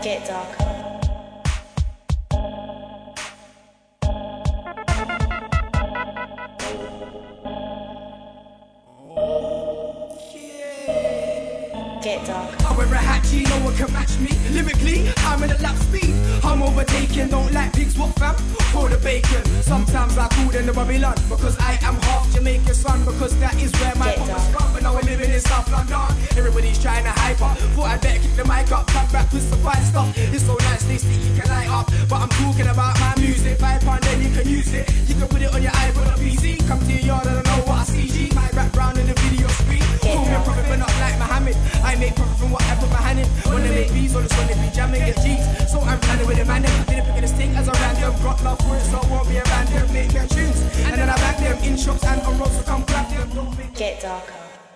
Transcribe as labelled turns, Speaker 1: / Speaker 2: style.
Speaker 1: Get darker. Get dark.
Speaker 2: I wear a hat, G, no one can match me. Lyrically, I'm in a lap speed. I'm overtaken, don't like pigs, what fam? For the bacon. Sometimes I call them the Babylon because I am half Jamaican son, because that is where my papa's from. But now we're living in South London. Everybody's trying to hype up. Thought I'd better kick the mic up, come back with some fine stuff. It's so nice, they see you can light up. But I'm talking about my music. £5, then you can use it. You can put it on your iPod or PC. Come to your yard, I don't know what I see. G, my background in the video screen. Call me a prophet, but not like Muhammad. I make profit from what I put my hand in. When they make beats on the sun, they be jamming, get G's. So I'm planning with a man. Didn't pick this thing as a random. Got love for it, so it won't be a random. Make their tunes, and then I back them in shops and on roads, so come grab them.
Speaker 1: Get darker.